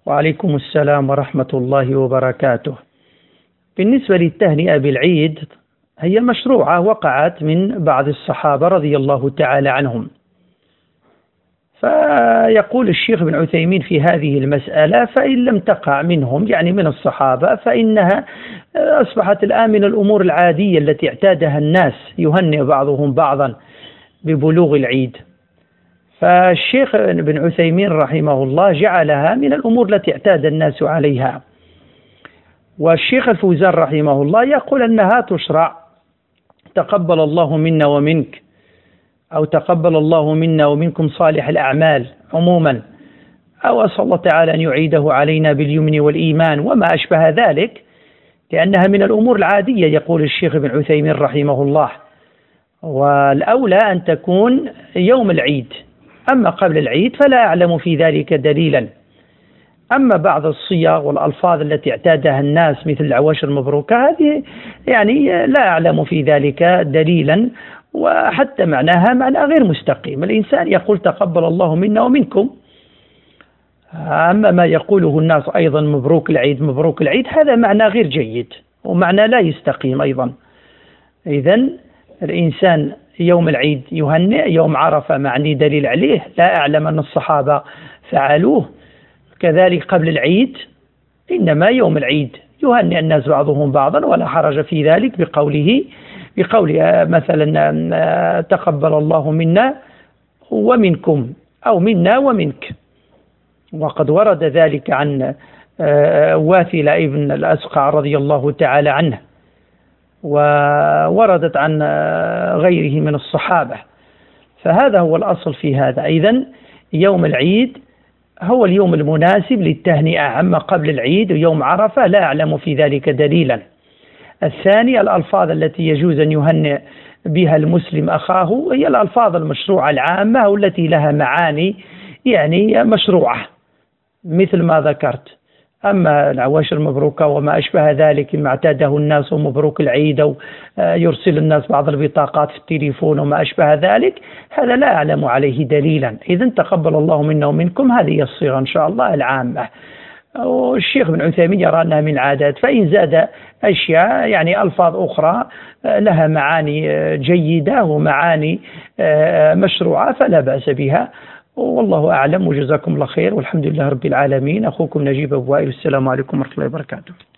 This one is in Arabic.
وعليكم السلام ورحمة الله وبركاته. بالنسبة للتهنئة بالعيد، هي مشروعة وقعت من بعض الصحابة رضي الله تعالى عنهم. فيقول الشيخ ابن عثيمين في هذه المسألة: فإن لم تقع منهم، يعني من الصحابة، فإنها أصبحت الآن من الأمور العادية التي اعتادها الناس، يهنئ بعضهم بعضا ببلوغ العيد. فالشيخ ابن عثيمين رحمه الله جعلها من الأمور التي اعتاد الناس عليها. والشيخ الفوزان رحمه الله يقول أنها تشرع: تقبل الله منا ومنك، أو تقبل الله منا ومنكم صالح الأعمال عموما، أو أسأل الله تعالى أن يعيده علينا باليمن والإيمان وما أشبه ذلك، لأنها من الأمور العادية يقول الشيخ ابن عثيمين رحمه الله. والأولى أن تكون يوم العيد، أما قبل العيد فلا أعلم في ذلك دليلا. أما بعض الصيغ والألفاظ التي اعتادها الناس مثل العواشر المبروكة، هذه يعني لا أعلم في ذلك دليلا، وحتى معناها معنى غير مستقيم. الإنسان يقول تقبل الله منا ومنكم، أما ما يقوله الناس أيضا مبروك العيد مبروك العيد، هذا معنى غير جيد ومعنى لا يستقيم أيضا. إذن الإنسان يوم العيد يهنئ، يوم عرفة معني دليل عليه لا أعلم أن الصحابة فعلوه. كذلك قبل العيد، إنما يوم العيد يهنئ الناس بعضهم بعضا ولا حرج في ذلك، بقول مثلا تقبل الله منا ومنكم، أو منا ومنك. وقد ورد ذلك عن واثلة ابن الأسقع رضي الله تعالى عنه، ووردت عن غيره من الصحابة. فهذا هو الأصل في هذا. إذن يوم العيد هو اليوم المناسب للتهنئة، أما قبل العيد ويوم عرفة لا أعلم في ذلك دليلا. الثاني، الألفاظ التي يجوز أن يهنئ بها المسلم أخاه هي الألفاظ المشروعة العامة والتي لها معاني يعني مشروعة مثل ما ذكرت. أما العواشر المبروكة وما أشبه ذلك ما اعتاده الناس ومبروك العيد، أو يرسل الناس بعض البطاقات في التليفون وما أشبه ذلك، هذا لا أعلم عليه دليلا. إذن تقبل الله منا ومنكم هذه الصيغة إن شاء الله العامة. والشيخ بن عثيمين يرى أنها من العادات، فإن زاد أشياء يعني ألفاظ أخرى لها معاني جيدة ومعاني مشروعة فلا بأس بها، والله أعلم. وجزاكم الله خير، والحمد لله رب العالمين. أخوكم نجيب أبو وائل، السلام عليكم ورحمة الله وبركاته.